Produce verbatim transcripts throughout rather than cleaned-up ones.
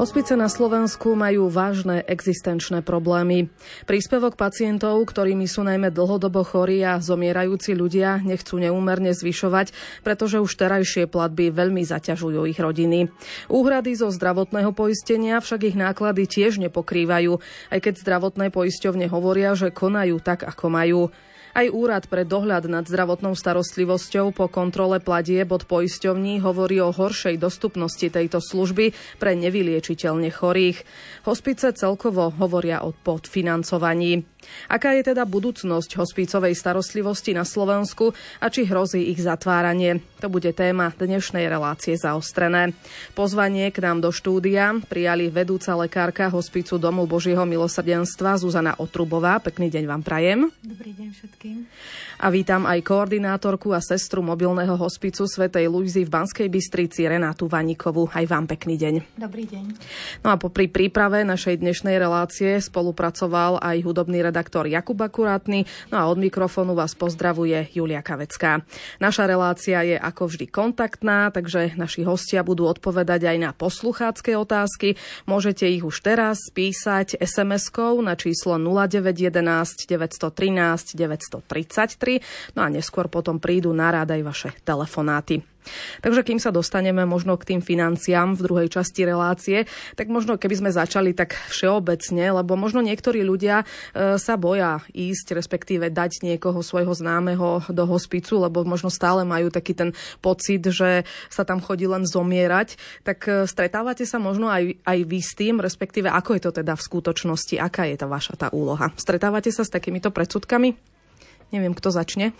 Hospice na Slovensku majú vážne existenčné problémy. Príspevok pacientov, ktorými sú najmä dlhodobo chorí a zomierajúci ľudia, nechcú neúmerne zvyšovať, pretože už terajšie platby veľmi zaťažujú ich rodiny. Úhrady zo zdravotného poistenia však ich náklady tiež nepokrývajú, aj keď zdravotné poisťovne hovoria, že konajú tak, ako majú. Aj Úrad pre dohľad nad zdravotnou starostlivosťou po kontrole platieb od poisťovní hovorí o horšej dostupnosti tejto služby pre nevyliečiteľne chorých. Hospice celkovo hovoria o podfinancovaní. Aká je teda budúcnosť hospicovej starostlivosti na Slovensku a či hrozí ich zatváranie? To bude téma dnešnej relácie Zaostrené. Pozvanie k nám do štúdia prijali vedúca lekárka hospicu Domu Božieho milosrdenstva Zuzana Otrubová. Pekný deň vám prajem. Dobrý deň všetkým. A vítam aj koordinátorku a sestru mobilného hospicu Svätej Luizy v Banskej Bystrici Renátu Vaníkovú. Aj vám pekný deň. Dobrý deň. No a popri príprave našej dnešnej relácie spolupracoval aj hudobný redaktor Jakub Akurátny, no a od mikrofónu vás pozdravuje Julia Kavecká. Naša relácia je ako vždy kontaktná, takže naši hostia budú odpovedať aj na posluchácke otázky. Môžete ich už teraz písať es em eskou na číslo nula deväť jeden jeden, deväť jedna tri, deväť tri tri, no a neskôr potom prídu na rád aj vaše telefonáty. Takže kým sa dostaneme možno k tým financiám v druhej časti relácie, tak možno keby sme začali tak všeobecne, lebo možno niektorí ľudia e, sa boja ísť, respektíve dať niekoho svojho známeho do hospicu, lebo možno stále majú taký ten pocit, že sa tam chodí len zomierať. Tak e, stretávate sa možno aj, aj vy s tým, respektíve ako je to teda v skutočnosti, aká je tá vaša tá úloha? Stretávate sa s takýmito predsudkami? Neviem, kto začne.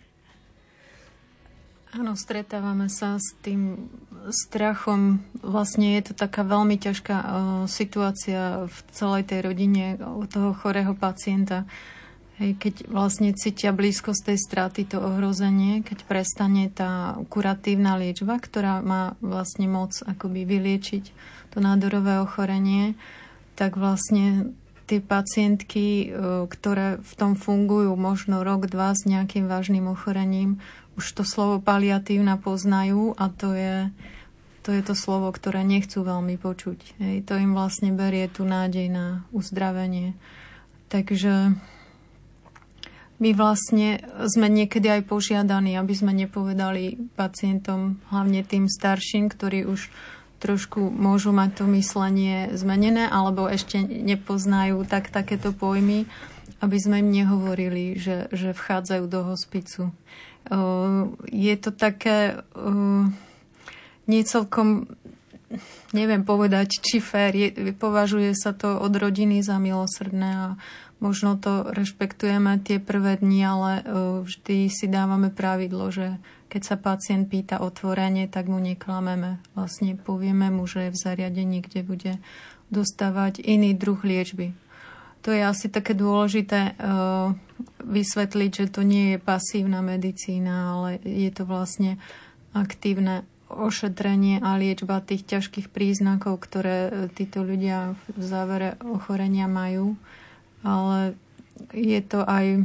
Áno, stretávame sa s tým strachom. Vlastne je to taká veľmi ťažká uh, situácia v celej tej rodine u toho chorého pacienta. Hej, keď vlastne cítia blízkosť tej straty, to ohrozenie, keď prestane tá kuratívna liečba, ktorá má vlastne moc akoby vyliečiť to nádorové ochorenie, tak vlastne tie pacientky, uh, ktoré v tom fungujú možno rok, dva s nejakým vážnym ochorením, už to slovo paliatívna poznajú a to je, to je to slovo, ktoré nechcú veľmi počuť. Hej, to im vlastne berie tú nádej na uzdravenie. Takže my vlastne sme niekedy aj požiadaní, aby sme nepovedali pacientom, hlavne tým starším, ktorí už trošku môžu mať to myslenie zmenené alebo ešte nepoznajú tak takéto pojmy, aby sme im nehovorili, že, že vchádzajú do hospicu. Uh, je to také uh, nie celkom, neviem povedať, či fér. Je, považuje sa to od rodiny za milosrdné a možno to rešpektujeme tie prvé dni, ale uh, vždy si dávame pravidlo, že keď sa pacient pýta otvorene, tak mu neklameme. Vlastne povieme mu, že je v zariadení, kde bude dostávať iný druh liečby. To je asi také dôležité uh, vysvetliť, že to nie je pasívna medicína, ale je to vlastne aktívne ošetrenie a liečba tých ťažkých príznakov, ktoré títo ľudia v závere ochorenia majú. Ale je to aj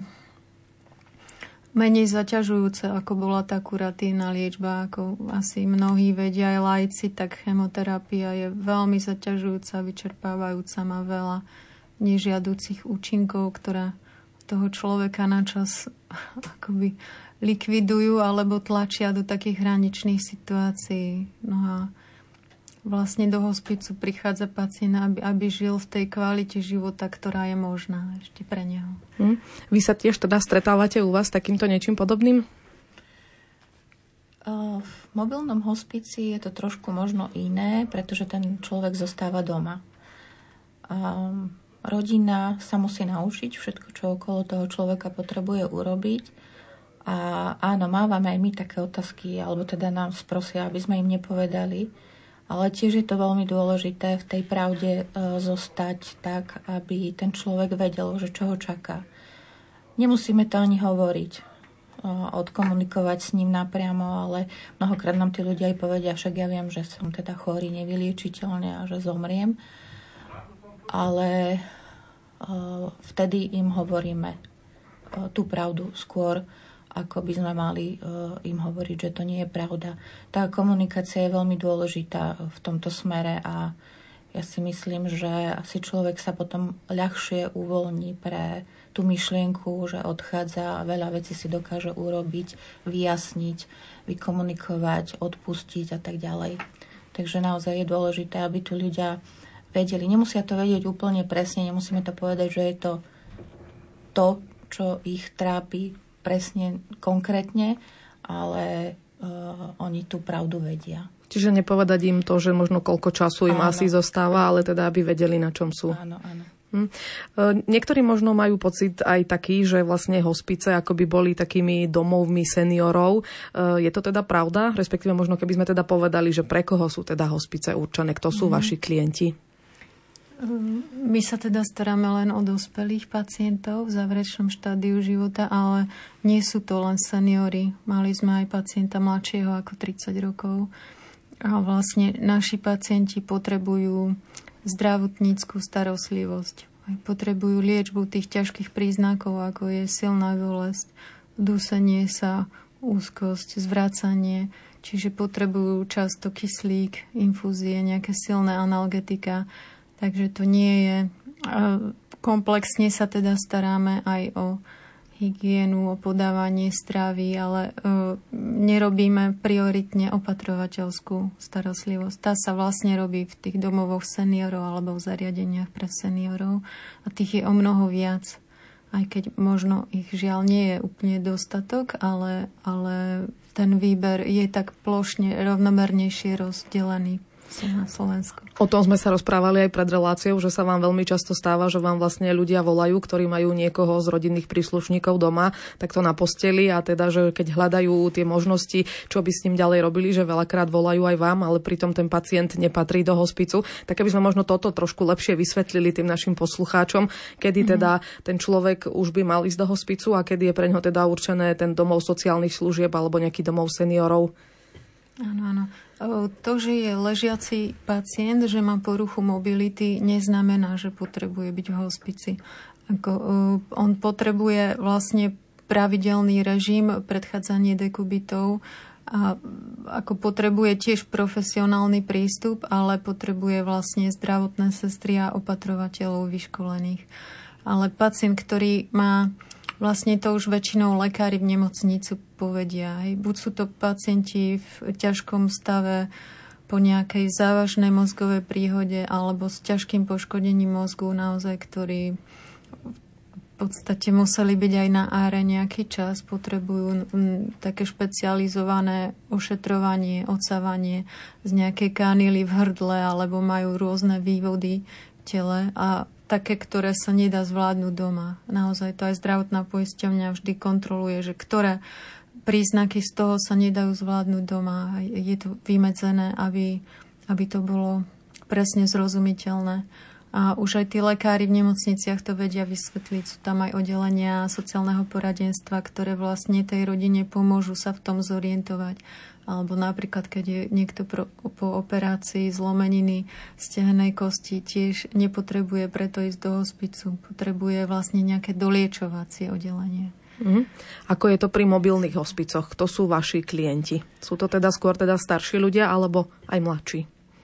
menej zaťažujúce, ako bola tá kuratívna liečba, ako asi mnohí vedia aj laici, tak chemoterapia je veľmi zaťažujúca, vyčerpávajúca, má veľa nežiaducich účinkov, ktoré toho človeka načas akoby likvidujú alebo tlačia do takých hraničných situácií. No a vlastne do hospicu prichádza pacient, aby, aby žil v tej kvalite života, ktorá je možná ešte pre neho. Hm. Vy sa tiež teda stretávate u vás s takýmto niečím podobným? V mobilnom hospici je to trošku možno iné, pretože ten človek zostáva doma. Um, Rodina sa musí naučiť všetko, čo okolo toho človeka potrebuje urobiť. A áno, mávame aj my také otázky, alebo teda nám sprosia, aby sme im nepovedali. Ale tiež je to veľmi dôležité v tej pravde e, zostať tak, aby ten človek vedel, že čo ho čaká. Nemusíme to ani hovoriť, e, odkomunikovať s ním napriamo, ale mnohokrát nám tí ľudia aj povedia, však ja viem, že som teda chorý nevyliečiteľne a že zomriem. Ale uh, vtedy im hovoríme uh, tú pravdu skôr, ako by sme mali uh, im hovoriť, že to nie je pravda. Tá komunikácia je veľmi dôležitá v tomto smere a ja si myslím, že asi človek sa potom ľahšie uvoľní pre tú myšlienku, že odchádza a veľa vecí si dokáže urobiť, vyjasniť, vykomunikovať, odpustiť a tak ďalej. Takže naozaj je dôležité, aby tu ľudia vedeli. Nemusia to vedieť úplne presne, nemusíme to povedať, že je to to, čo ich trápi presne, konkrétne, ale uh, oni tú pravdu vedia. Čiže nepovedať im to, že možno koľko času im áno. asi zostáva, ale teda aby vedeli, na čom sú. Áno, áno. Hm. Niektorí možno majú pocit aj taký, že vlastne hospice akoby boli takými domovmi seniorov. Je to teda pravda? Respektíve možno keby sme teda povedali, že pre koho sú teda hospice určené? Kto sú mm. vaši klienti? My sa teda staráme len o dospelých pacientov v záverečnom štádiu života, ale nie sú to len seniori. Mali sme aj pacienta mladšieho ako tridsať rokov. A vlastne naši pacienti potrebujú zdravotníckú starostlivosť. Potrebujú liečbu tých ťažkých príznakov, ako je silná bolesť, dusenie sa, úzkosť, zvracanie. Čiže potrebujú často kyslík, infúzie, nejaké silné analgetika. Takže to nie je... Komplexne sa teda staráme aj o hygienu, o podávanie stravy, ale uh, nerobíme prioritne opatrovateľskú starostlivosť. Tá sa vlastne robí v tých domovoch seniorov alebo v zariadeniach pre seniorov a tých je o mnoho viac. Aj keď možno ich žiaľ nie je úplne dostatok, ale, ale ten výber je tak plošne rovnomernejšie rozdelený na Slovensku. O tom sme sa rozprávali aj pred reláciou, že sa vám veľmi často stáva, že vám vlastne ľudia volajú, ktorí majú niekoho z rodinných príslušníkov doma, takto na posteli a teda, že keď hľadajú tie možnosti, čo by s ním ďalej robili, že veľakrát volajú aj vám, ale pritom ten pacient nepatrí do hospicu. Tak keby sme možno toto trošku lepšie vysvetlili tým našim poslucháčom, kedy mm. teda ten človek už by mal ísť do hospicu a kedy je pre ňo teda určené ten domov sociálnych služieb alebo nejaký domov seniorov. Áno, áno. To, že je ležiaci pacient, že má poruchu mobility, neznamená, že potrebuje byť v hospici. Ako, on potrebuje vlastne pravidelný režim, predchádzanie dekubitov a ako potrebuje tiež profesionálny prístup, ale potrebuje vlastne zdravotné sestry a opatrovateľov vyškolených. Ale pacient, ktorý má vlastne to už väčšinou lekári v nemocnici povedia. Hej. Buď sú to pacienti v ťažkom stave po nejakej závažnej mozgovej príhode alebo s ťažkým poškodením mozgu naozaj, ktorí v podstate museli byť aj na áre nejaký čas, potrebujú také špecializované ošetrovanie, odsávanie z nejakej kanily v hrdle alebo majú rôzne vývody v tele a také, ktoré sa nedá zvládnuť doma. Naozaj to aj zdravotná poisťovňa vždy kontroluje, že ktoré príznaky z toho sa nedajú zvládnuť doma. Je to vymedzené, aby, aby to bolo presne zrozumiteľné. A už aj tí lekári v nemocniciach to vedia vysvetliť. Sú tam aj oddelenia sociálneho poradenstva, ktoré vlastne tej rodine pomôžu sa v tom zorientovať. Alebo napríklad, keď je niekto pro, po operácii zlomeniny stehennej kosti, tiež nepotrebuje preto ísť do hospicu. Potrebuje vlastne nejaké doliečovacie oddelenie. Mm. Ako je to pri mobilných hospicoch? Kto sú vaši klienti? Sú to teda skôr teda starší ľudia alebo aj mladší?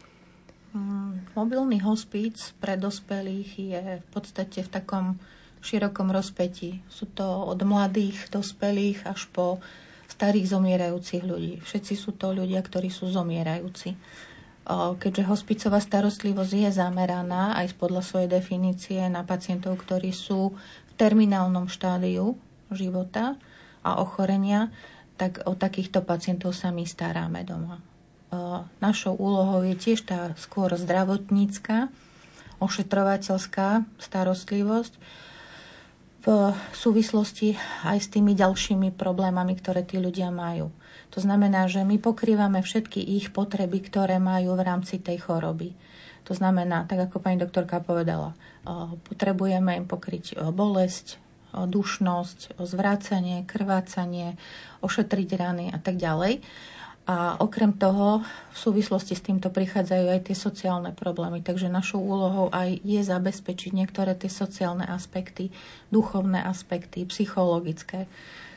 Mm, mobilný hospic pre dospelých je v podstate v takom širokom rozpätí. Sú to od mladých dospelých až po starých zomierajúcich ľudí. Všetci sú to ľudia, ktorí sú zomierajúci. Keďže hospicová starostlivosť je zameraná aj podľa svojej definície na pacientov, ktorí sú v terminálnom štádiu života a ochorenia, tak o takýchto pacientov sa my staráme doma. Našou úlohou je tiež tá skôr zdravotnícka, ošetrovateľská starostlivosť, v súvislosti aj s tými ďalšími problémami, ktoré tí ľudia majú. To znamená, že my pokrývame všetky ich potreby, ktoré majú v rámci tej choroby. To znamená, tak ako pani doktorka povedala, potrebujeme im pokryť bolesť, dušnosť, zvrácanie, krvácanie, ošetriť rany a tak ďalej. A okrem toho v súvislosti s týmto prichádzajú aj tie sociálne problémy. Takže našou úlohou aj je zabezpečiť niektoré tie sociálne aspekty, duchovné aspekty, psychologické.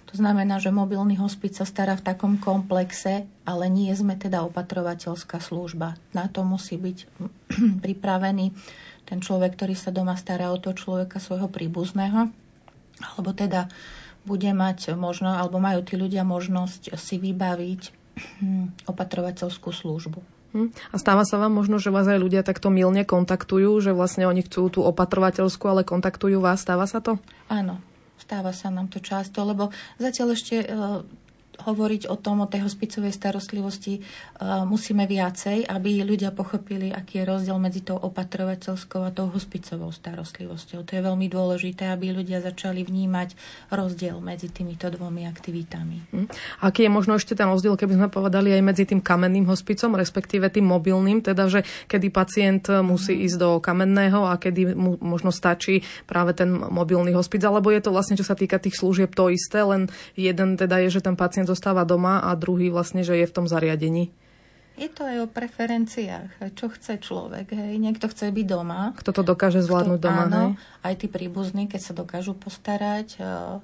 To znamená, že mobilný hospic sa stará v takom komplexe, ale nie sme teda opatrovateľská služba. Na to musí byť pripravený ten človek, ktorý sa doma stará o toho človeka svojho príbuzného, alebo teda bude mať možno, alebo majú tí ľudia možnosť si vybaviť opatrovateľskú službu. A stáva sa vám možno, že vás aj ľudia takto mylne kontaktujú, že vlastne oni chcú tú opatrovateľskú, ale kontaktujú vás? Stáva sa to? Áno, stáva sa nám to často, lebo zatiaľ ešte uh, hovoriť o tom, o tej hospicovej starostlivosti uh, musíme viacej, aby ľudia pochopili, aký je rozdiel medzi tou opatrovateľskou a tou hospicovou starostlivosťou. To je veľmi dôležité, aby ľudia začali vnímať rozdiel medzi týmito dvomi aktivitami. Hm. Aký je možno ešte ten rozdiel, keby sme povedali, aj medzi tým kamenným hospicom, respektíve tým mobilným, teda, že kedy pacient musí ísť do kamenného a kedy mu možno stačí práve ten mobilný hospic, alebo je to vlastne, čo sa týka tých služieb, to isté, len jeden teda je, že ten pacient zostáva doma a druhý vlastne, že je v tom zariadení? Je to aj o preferenciách, čo chce človek. Hej. Niekto chce byť doma. Kto to dokáže zvládnuť kto, doma. Áno, hej? Aj tí príbuzní, keď sa dokážu postarať,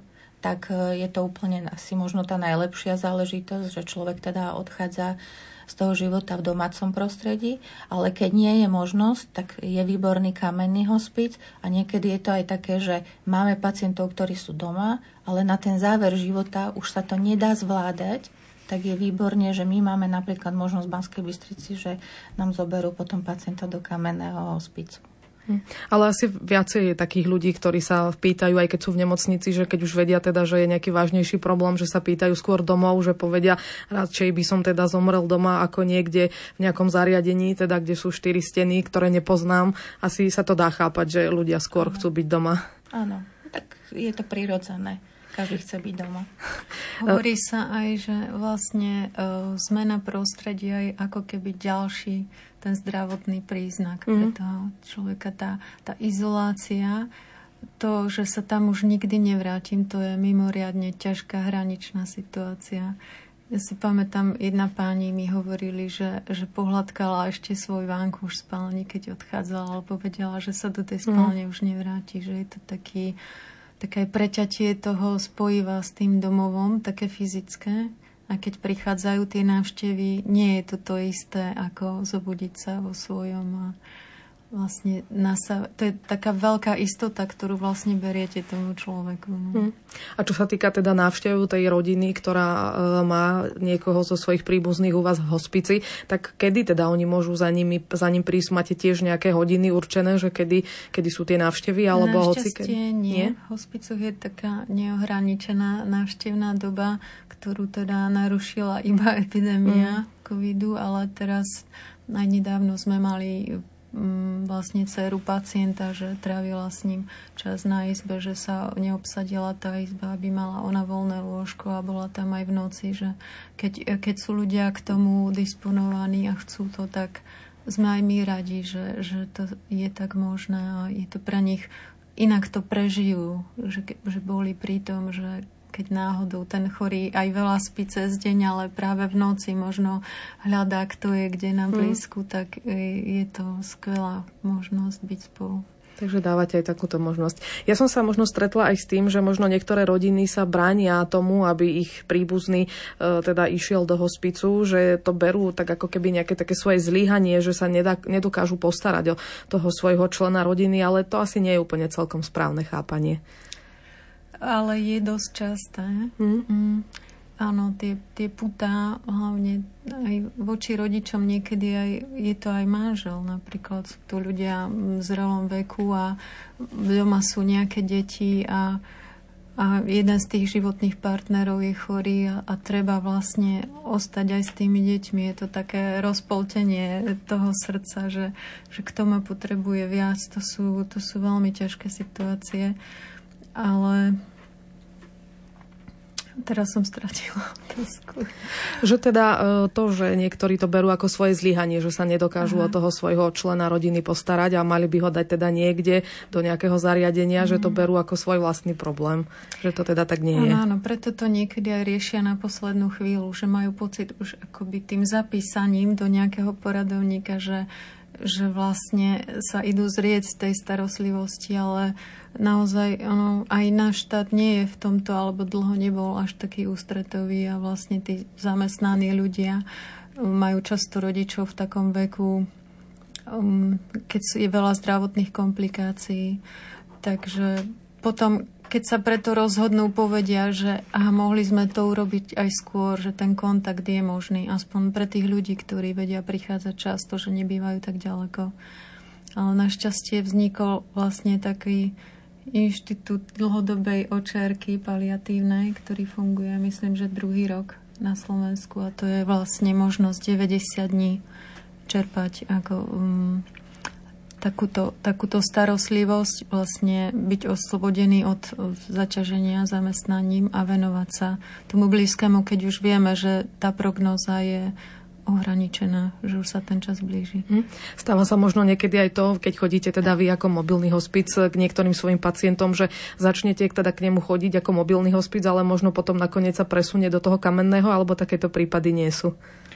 tak je to úplne asi možno tá najlepšia záležitosť, že človek teda odchádza z toho života v domácom prostredí, ale keď nie je možnosť, tak je výborný kamenný hospic a niekedy je to aj také, že máme pacientov, ktorí sú doma, ale na ten záver života už sa to nedá zvládať, tak je výborne, že my máme napríklad možnosť v Banskej Bystrici, že nám zoberú potom pacienta do kamenného hospicu. Ale asi viacej je takých ľudí, ktorí sa pýtajú, aj keď sú v nemocnici, že keď už vedia teda, že je nejaký vážnejší problém, že sa pýtajú skôr domov, že povedia, radšej by som teda zomrel doma ako niekde v nejakom zariadení, teda kde sú štyri steny, ktoré nepoznám. Asi sa to dá chápať, že ľudia skôr Áno. chcú byť doma. Áno, tak je to prirodzené. Každý chce byť doma. Hovorí sa aj, že vlastne uh, zmena prostredia je ako keby ďalší ten zdravotný príznak mm. pre toho človeka. Tá, tá izolácia, to, že sa tam už nikdy nevrátim, to je mimoriadne ťažká hraničná situácia. Ja si pamätám, jedna pani mi hovorili, že, že pohľadkala ešte svoj vánkuš v spálni, keď odchádzala, ale povedala, že sa do tej spálne mm. už nevráti, že je to taký také preťatie toho spojiva s tým domovom, také fyzické. A keď prichádzajú tie návštevy, nie je to to isté, ako zobudiť sa vo svojom. A vlastne nasa, to je taká veľká istota, ktorú vlastne beriete tomu človeku. No. Hmm. A čo sa týka teda návštevu tej rodiny, ktorá e, má niekoho zo svojich príbuzných u vás v hospici, tak kedy teda oni môžu za, nimi, za ním prísť? Máte tiež nejaké hodiny určené, že kedy, kedy sú tie návštevy? Alebo Našťastie hoci, kedy... nie. nie. V hospicoch je taká neohraničená návštevná doba, ktorú teda narušila iba epidémia hmm. covidu, ale teraz aj nedávno sme mali vlastne dceru pacienta, že trávila s ním čas na izbe, že sa neobsadila tá izba, aby mala ona voľné lôžko a bola tam aj v noci, že keď, keď sú ľudia k tomu disponovaní a chcú to, tak sme aj my radi, že, že to je tak možné a je to pre nich, inak to prežijú, že, že boli pri tom, že keď náhodou ten chorý aj veľa spí cez deň, ale práve v noci možno hľadá, kto je kde na blízku, mm. tak je to skvelá možnosť byť spolu. Takže dávate aj takúto možnosť. Ja som sa možno stretla aj s tým, že možno niektoré rodiny sa bránia tomu, aby ich príbuzný e, teda išiel do hospicu, že to berú tak ako keby nejaké také svoje zlyhanie, že sa nedá, nedokážu postarať o toho svojho člena rodiny, ale to asi nie je úplne celkom správne chápanie. Ale je dosť časté. Mm. Mm. Áno, tie, tie putá, hlavne aj voči rodičom, niekedy aj, je to aj manžel. Napríklad sú tu ľudia v zrelom veku a doma sú nejaké deti a, a jeden z tých životných partnerov je chorý a, a treba vlastne ostať aj s tými deťmi. Je to také rozpoltenie toho srdca, že, že kto ma potrebuje viac. To sú, to sú veľmi ťažké situácie. Ale teraz som stratila otázku. Že teda to, že niektorí to berú ako svoje zlyhanie, že sa nedokážu Aha. o toho svojho člena rodiny postarať a mali by ho dať teda niekde do nejakého zariadenia, mm. že to berú ako svoj vlastný problém. Že to teda tak nie je. Áno, preto to niekedy aj riešia na poslednú chvíľu, že majú pocit už akoby tým zapísaním do nejakého poradovníka, že že vlastne sa idú zrieť z tej starostlivosti, ale naozaj ono, aj náš štát nie je v tomto, alebo dlho nebol až taký ústretový a vlastne tí zamestnaní ľudia majú často rodičov v takom veku, um, keď je veľa zdravotných komplikácií. Takže potom, keď sa preto rozhodnú, povedia, že aha, mohli sme to urobiť aj skôr, že ten kontakt je možný, aspoň pre tých ľudí, ktorí vedia prichádzať často, že nebývajú tak ďaleko. Ale našťastie vznikol vlastne taký inštitút dlhodobej očiarky paliatívnej, ktorý funguje, myslím, že druhý rok na Slovensku, a to je vlastne možnosť deväťdesiat dní čerpať ako um, takúto, takúto starostlivosť, vlastne byť oslobodený od, od zaťaženia zamestnaním a venovať sa tomu blízkemu, keď už vieme, že tá prognóza je ohraničená, že už sa ten čas blíži. Hm. Stáva sa možno niekedy aj to, keď chodíte teda vy ako mobilný hospic k niektorým svojim pacientom, že začnete teda k nemu chodiť ako mobilný hospic, ale možno potom nakoniec sa presunie do toho kamenného, alebo takéto prípady nie sú?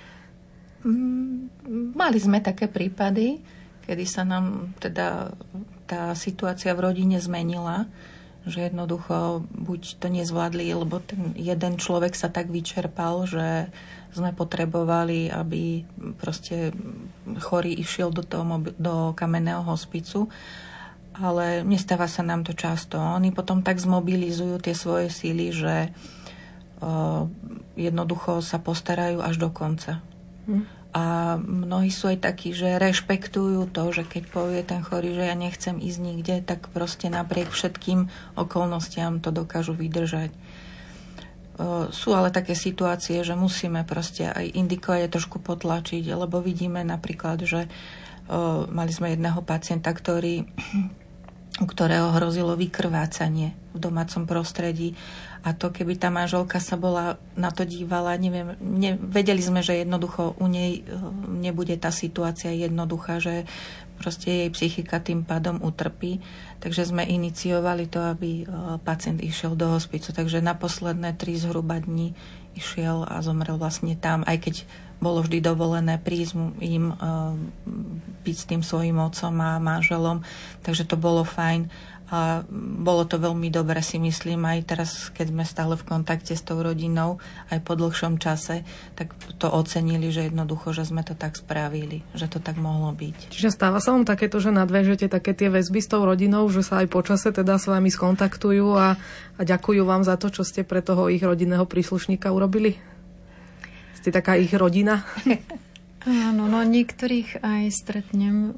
Mali sme také prípady, kedy sa nám teda tá situácia v rodine zmenila, že jednoducho buď to nezvládli, lebo ten jeden človek sa tak vyčerpal, že sme potrebovali, aby proste chorý išiel do, toho, do kamenného hospicu. Ale nestáva sa nám to často. Oni potom tak zmobilizujú tie svoje síly, že uh, jednoducho sa postarajú až do konca. Hm. A mnohí sú aj takí, že rešpektujú to, že keď povie ten chorý, že ja nechcem ísť nikde, tak proste napriek všetkým okolnostiam to dokážu vydržať. Sú ale také situácie, že musíme proste aj indikovať a trošku potlačiť, lebo vidíme napríklad, že mali sme jedného pacienta, ktorý, u ktorého hrozilo vykrvácanie v domácom prostredí. A to, keby tá manželka sa bola na to dívala, neviem, ne, vedeli sme, že jednoducho u nej nebude tá situácia jednoduchá, že proste jej psychika tým pádom utrpí. Takže sme iniciovali to, aby pacient išiel do hospicu. Takže na posledné tri zhruba dní išiel a zomrel vlastne tam, aj keď bolo vždy dovolené prísť im byť s tým svojím otcom a manželom. Takže to bolo fajn. A bolo to veľmi dobre, si myslím, aj teraz, keď sme stále v kontakte s tou rodinou, aj po dlhšom čase, tak to ocenili, že jednoducho, že sme to tak spravili, že to tak mohlo byť. Čiže stáva sa vám takéto, že nadväžete také tie väzby s tou rodinou, že sa aj po čase teda s vami skontaktujú a, a ďakujú vám za to, čo ste pre toho ich rodinného príslušníka urobili? Ste taká ich rodina? Áno, no niektorých aj stretnem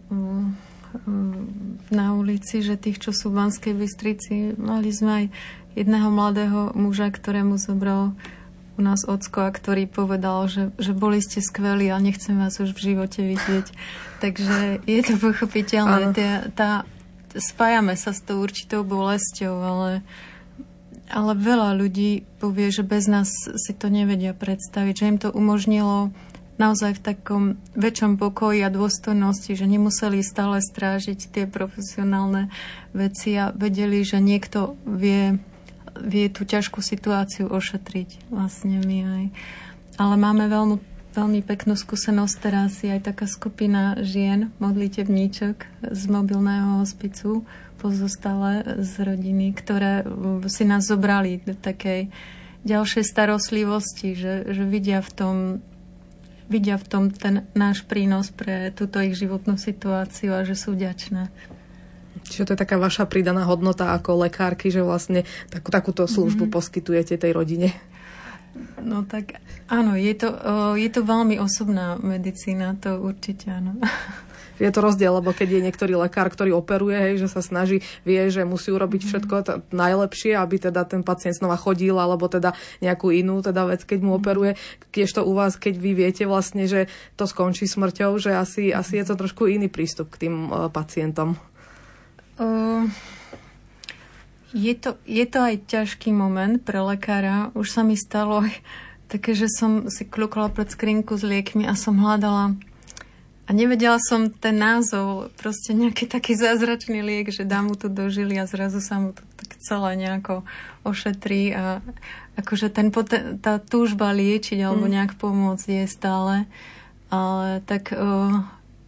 na ulici, že tých, čo sú v Banskej Bystrici, mali sme aj jedného mladého muža, ktorému zobral u nás ocko a ktorý povedal, že, že boli ste skvelí a nechcem vás už v živote vidieť. Takže je to pochopiteľné. Tá, tá, spájame sa s tou určitou bolesťou, ale, ale veľa ľudí povie, že bez nás si to nevedia predstaviť, že im to umožnilo naozaj v takom väčšom pokoji a dôstojnosti, že nemuseli stále strážiť tie profesionálne veci a vedeli, že niekto vie, vie tú ťažkú situáciu ošetriť. Vlastne my aj. Ale máme veľmi, veľmi peknú skúsenosť teraz. Je aj taká skupina žien, modlitebníčok z mobilného hospicu, pozostale z rodiny, ktoré si nás zobrali do takej ďalšej starostlivosti, že, že vidia v tom vidia v tom ten náš prínos pre túto ich životnú situáciu a že sú vďačné. Čiže to je taká vaša pridaná hodnota ako lekárky, že vlastne takú, takúto službu mm-hmm. poskytujete tej rodine? No tak áno, je to, je to veľmi osobná medicína, to určite áno. Je to rozdiel, lebo keď je niektorý lekár, ktorý operuje, hej, že sa snaží, vie, že musí urobiť všetko t- najlepšie, aby teda ten pacient znova chodil, alebo teda nejakú inú teda vec, keď mu operuje. Kiež to u vás, keď vy viete vlastne, že to skončí smrťou, že asi, asi je to trošku iný prístup k tým uh, pacientom. Uh, je, to, je to aj ťažký moment pre lekára. Už sa mi stalo aj také, že som si kľúkala pred skrinku s liekmi a som hľadala a nevedela som ten názov, proste nejaký taký zázračný liek, že dám mu to do žily a zrazu sa mu to tak celé nejako ošetrí a akože ten, tá túžba liečiť alebo nejak pomôcť je stále. Ale tak uh,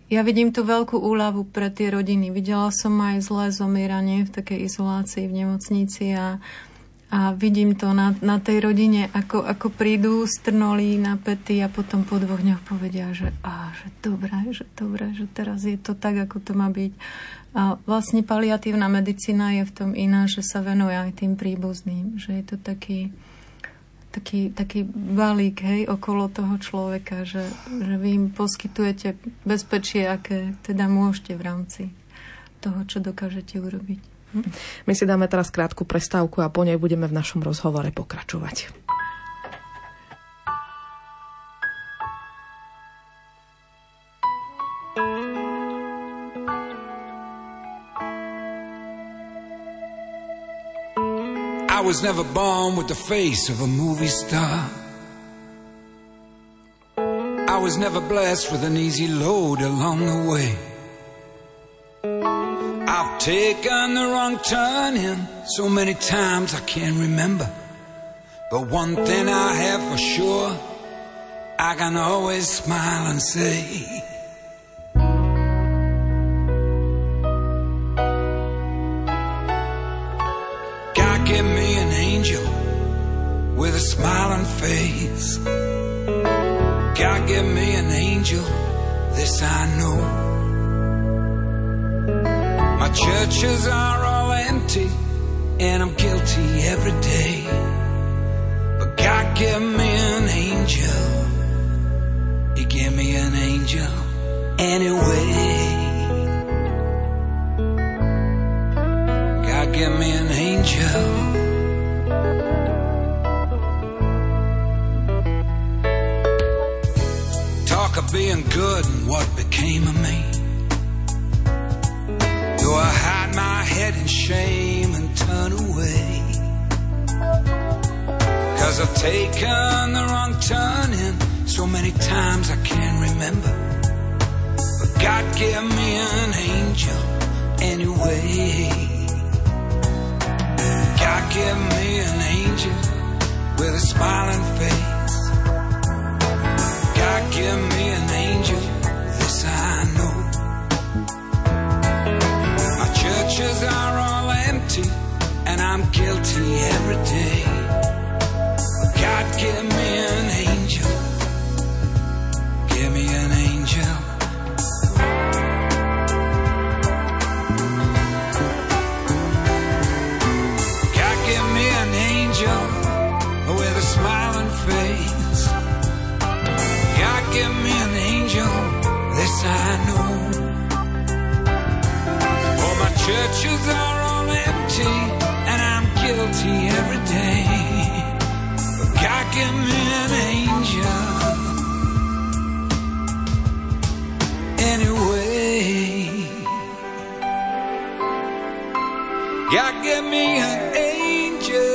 ja vidím tú veľkú úľavu pre tie rodiny. Videla som aj zlé zomieranie v takej izolácii v nemocnici a, a vidím to na, na tej rodine, ako, ako prídu strnolí, napätí a potom po dvoch dňoch povedia, že, á, že dobré, že dobré, že teraz je to tak, ako to má byť. A vlastne paliatívna medicína je v tom iná, že sa venuje aj tým príbuzným, že je to taký... Taký, taký balík, hej, okolo toho človeka, že, že vy im poskytujete bezpečie, aké teda môžete v rámci toho, čo dokážete urobiť. Hm? My si dáme teraz krátku prestávku a po nej budeme v našom rozhovore pokračovať. I was never born with the face of a movie star. I was never blessed with an easy load along the way. I've taken the wrong turn in so many times I can't remember. But one thing I have for sure, I can always smile and say, God give me an angel with a smiling face. God give me an angel, this I know. My churches are all empty and I'm guilty every day. But God give me an angel, He gave me an angel anyway. God give me an angel. Talk of being good and what became of me. Though I hide my head in shame and turn away, 'cause I've taken the wrong turn in so many times I can't remember. But God give me an angel anyway. God give me an angel with a smiling face. God give me an angel, this I know. My churches are all empty and I'm guilty every day. God give me an angel, give me an angel. God give me an angel with a smiling face. God give me an angel, this I know. Oh, my churches are all empty and I'm guilty every day. But God give me an angel anyway. God give me an angel.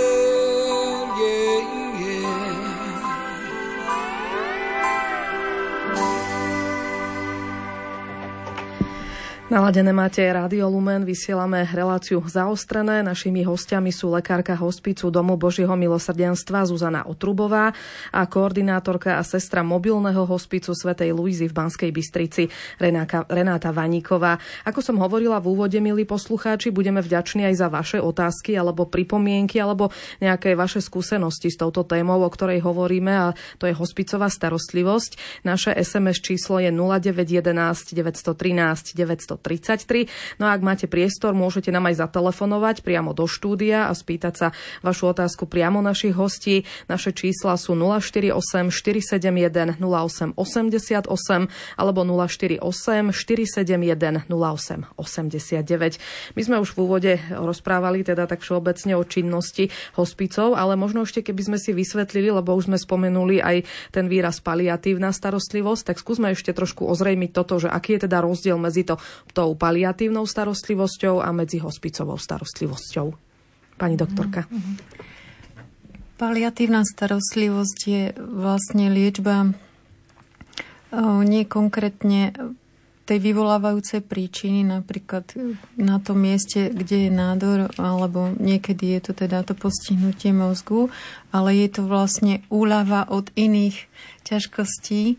Naladené máte Rádio Lumen, vysielame reláciu Zaostrené. Našimi hostiami sú lekárka hospicu Domu Božieho milosrdenstva Zuzana Otrubová a koordinátorka a sestra mobilného hospicu svätej Luizy v Banskej Bystrici Renáka, Renáta Vaníková. Ako som hovorila v úvode, milí poslucháči, budeme vďační aj za vaše otázky alebo pripomienky alebo nejaké vaše skúsenosti s touto témou, o ktorej hovoríme, a to je hospicová starostlivosť. Naše es em es číslo je nula deväť jeden jeden, deväť jedna tri, deväť tri tri. No a ak máte priestor, môžete nám aj zatelefonovať priamo do štúdia a spýtať sa vašu otázku priamo našich hostí. Naše čísla sú nula štyri osem, štyri sedem jeden, nula osem osem osem alebo nula štyri osem, štyri sedem jeden, nula osem osem deväť. My sme už v úvode rozprávali teda tak všeobecne o činnosti hospicov, ale možno ešte keby sme si vysvetlili, lebo už sme spomenuli aj ten výraz paliatívna starostlivosť, tak skúsme ešte trošku ozrejmiť toto, že aký je teda rozdiel medzi to tou paliatívnou starostlivosťou a medzi hospicovou starostlivosťou. Pani doktorka. Mm-hmm. Paliatívna starostlivosť je vlastne liečba nie konkrétne tej vyvolávajúcej príčiny, napríklad na tom mieste, kde je nádor, alebo niekedy je to teda to postihnutie mozgu, ale je to vlastne úľava od iných ťažkostí,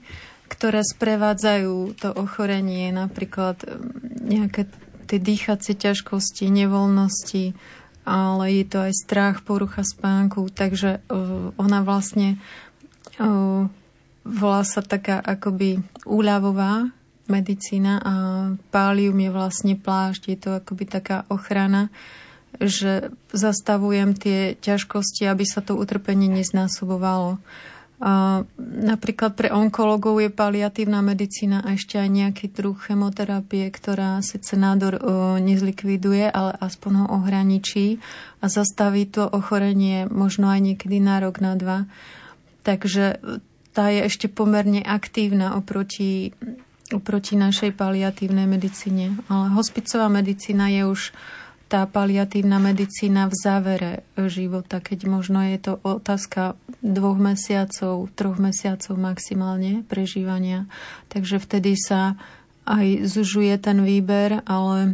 ktoré sprevádzajú to ochorenie, napríklad nejaké tie dýchacie ťažkosti, nevoľnosti, ale je to aj strach, porucha spánku, takže uh, ona vlastne uh, volá sa taká akoby úľavová medicína a pálium je vlastne plášť, je to akoby taká ochrana, že zastavujem tie ťažkosti, aby sa to utrpenie neznásobovalo. A napríklad pre onkologov je paliatívna medicína a ešte aj nejaký druh chemoterapie, ktorá síce nádor o, nezlikviduje, ale aspoň ho ohraničí a zastaví to ochorenie možno aj niekedy na rok, na dva. Takže tá je ešte pomerne aktívna oproti, oproti našej paliatívnej medicíne. Ale hospicová medicína je už tá paliatívna medicína v závere života, keď možno je to otázka dvoch mesiacov, troch mesiacov maximálne prežívania. Takže vtedy sa aj zužuje ten výber, ale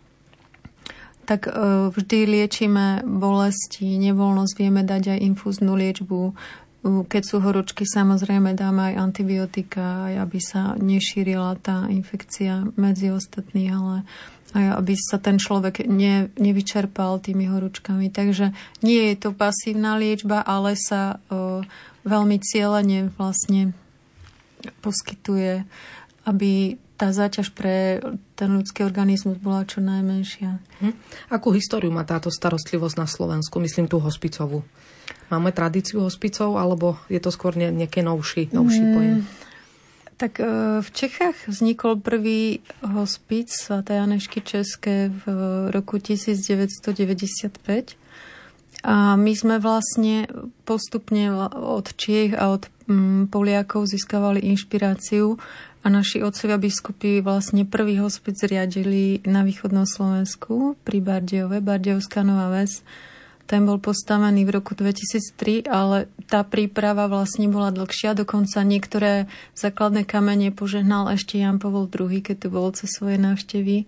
tak vždy liečíme bolesti, nevoľnosť, vieme dať aj infúznú liečbu. Keď sú horúčky, samozrejme dáme aj antibiotika, aj aby sa nešírila tá infekcia medzi ostatných, ale aj aby sa ten človek ne, nevyčerpal tými horúčkami. Takže nie je to pasívna liečba, ale sa o, veľmi cieľene vlastne poskytuje, aby tá záťaž pre ten ľudský organizmus bola čo najmenšia. Hm. Akú históriu má táto starostlivosť na Slovensku? Myslím tú hospicovú. Máme tradíciu hospicov, alebo je to skôr nejaký novší, novší pojem? Mm. Tak v Čechách vznikol prvý hospic svätej Anežky České v roku devätnásťstodeväťdesiatpäť a my sme vlastne postupne od Čiech a od Poliakov získavali inšpiráciu a naši otcovia biskupy vlastne prvý hospic zriadili na východnom Slovensku pri Bardejove, Bardejovská Nová Ves. Ten bol postavený v roku dvetisíctri, ale tá príprava vlastne bola dlhšia. Dokonca niektoré základné kamene požehnal ešte Ján Pavol druhý, keď tu bol cez svoje návštevy.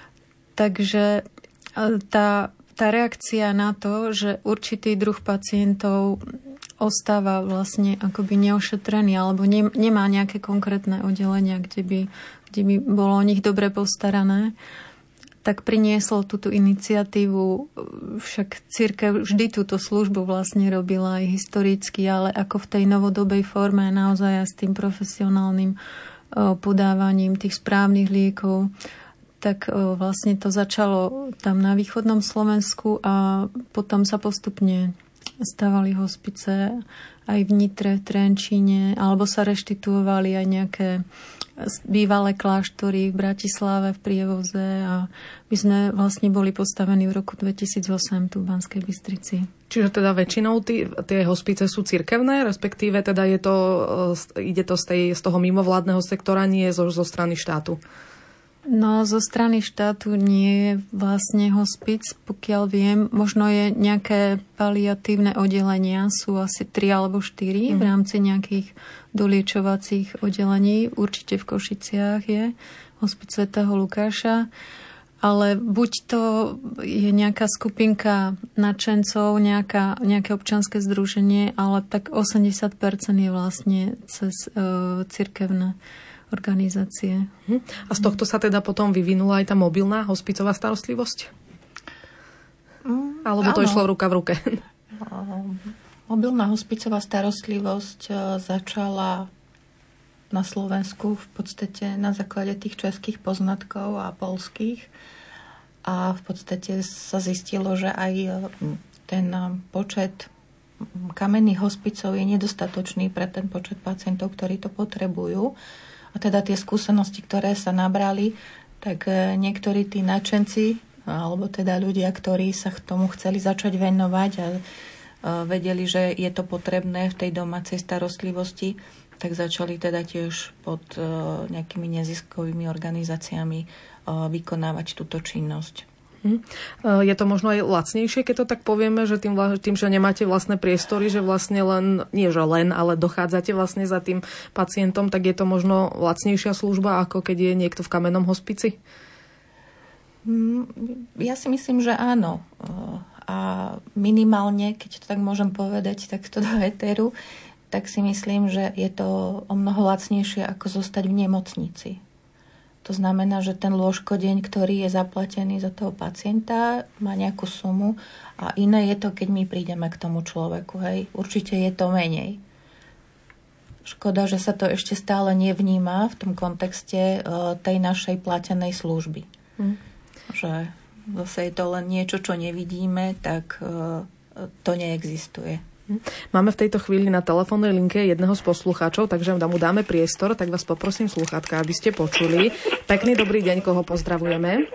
Takže tá, tá reakcia na to, že určitý druh pacientov ostáva vlastne akoby neošetrený alebo ne, nemá nejaké konkrétne oddelenia, kde by, kde by bolo o nich dobre postarané, tak priniesol túto iniciatívu. Však cirkev vždy túto službu vlastne robila aj historicky, ale ako v tej novodobej forme, naozaj aj s tým profesionálnym podávaním tých správnych liekov, tak vlastne to začalo tam na východnom Slovensku a potom sa postupne stavali hospice aj v Nitre, v Trenčíne, alebo sa reštituovali aj nejaké bývalé kláštory v Bratislave, v Prievoze a my sme vlastne boli postavení v roku dvetisícosem tu v Banskej Bystrici. Čiže teda väčšinou tí, tie hospice sú cirkevné, respektíve teda je to, ide to z, tej, z toho mimovládneho sektora, nie zo, zo strany štátu? No, zo strany štátu nie je vlastne hospic, pokiaľ viem. Možno je nejaké paliatívne oddelenia, sú asi tri alebo štyri mm. v rámci nejakých doliečovacích oddelení. Určite v Košiciach je hospic svätého Lukáša. Ale buď to je nejaká skupinka nadšencov, nejaká, nejaké občianske združenie, ale tak osemdesiat percent je vlastne cez uh, cirkevné organizácie. A z tohto sa teda potom vyvinula aj tá mobilná hospicová starostlivosť? Mm, Alebo to áno. išlo ruka v ruke? Mobilná hospicová starostlivosť začala na Slovensku v podstate na základe tých českých poznatkov a poľských. A v podstate sa zistilo, že aj ten počet kamenných hospicov je nedostatočný pre ten počet pacientov, ktorí to potrebujú. A teda tie skúsenosti, ktoré sa nabrali, tak niektorí tí nadšenci, alebo teda ľudia, ktorí sa k tomu chceli začať venovať a vedeli, že je to potrebné v tej domácej starostlivosti, tak začali teda tiež pod nejakými neziskovými organizáciami vykonávať túto činnosť. Je to možno aj lacnejšie, keď to tak povieme, že tým, tým, že nemáte vlastné priestory, že vlastne len, nie že len, ale dochádzate vlastne za tým pacientom, tak je to možno lacnejšia služba, ako keď je niekto v kamennom hospici? Ja si myslím, že áno. A minimálne, keď to tak môžem povedať, tak to do éteru, tak si myslím, že je to o mnoho lacnejšie ako zostať v nemocnici. To znamená, že ten lôžkodeň, ktorý je zaplatený za toho pacienta, má nejakú sumu a iné je to, keď my prídeme k tomu človeku. Hej. Určite je to menej. Škoda, že sa to ešte stále nevníma v tom kontexte tej našej platenej služby. Hm. Že zase je to len niečo, čo nevidíme, tak to neexistuje. Máme v tejto chvíli na telefónnej linke jedného z poslucháčov, takže mu dáme priestor, tak vás poprosím, slúchatka, aby ste počuli. Pekný dobrý deň, koho pozdravujeme.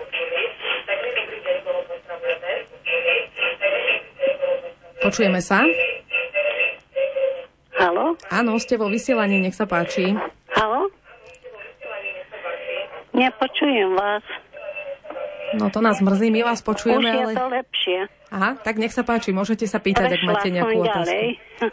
Počujeme sa? Haló? Áno, ste vo vysielaní, nech sa páči. Haló? Nepočujem vás. No to nás mrzí, my vás počujeme, už je ale... to lepšie. Aha, tak nech sa páči, môžete sa pýtať, Prešla ak máte nejakú som otázku. Ďalej.